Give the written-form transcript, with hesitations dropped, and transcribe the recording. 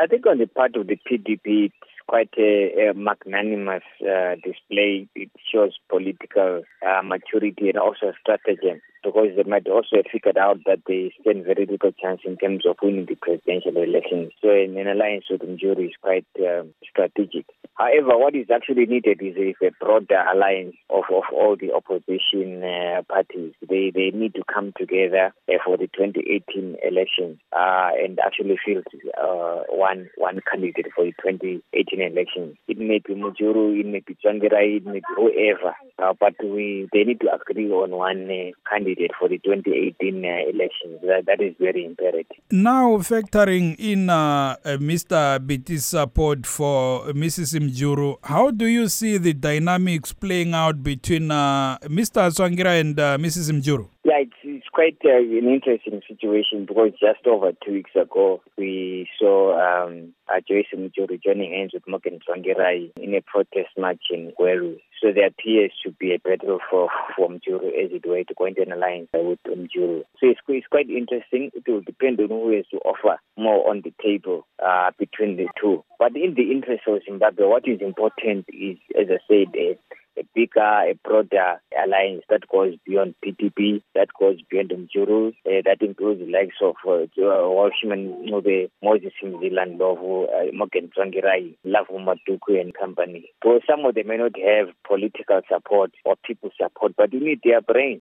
I think on the part of the PDP, it's quite a magnanimous display. It shows political maturity and also strategy, because they might also have figured out that they stand very little chance in terms of winning the presidential elections. So an alliance with Mjuru is quite strategic. However, what is actually needed is a broader alliance of all the opposition parties. They need to come together for the 2018 elections and actually field one candidate for the 2018 elections. It may be Mjuru, it may be Tsvangirai, it may be whoever, but they need to agree on one candidate for the 2018 elections. That is very imperative. Now, factoring in Mr. Biti's support for Mrs. Mjuru, how do you see the dynamics playing out between Mr. Tsvangirai and Mrs. Mjuru? Yeah, it's quite an interesting situation, because just over 2 weeks ago, we saw Joyce Mjuru joining hands with Morgan Tsvangirai in a protest march in Gweru. So there appears to be a battle for Mjuru, as it were, to go into an alliance with Mjuru. So it's quite interesting. It will depend on who has to offer more on the table between the two. But in the interest of Zimbabwe, what is important is, as I said, a bigger, a broader alliance that goes beyond PDP, that goes beyond Mjuru, that includes the likes of Walshman, Moses Mzila Ndlovu, Morgan Tsvangirai, Lavu Maduku and company. So some of them may not have political support or people support, but you need their brains.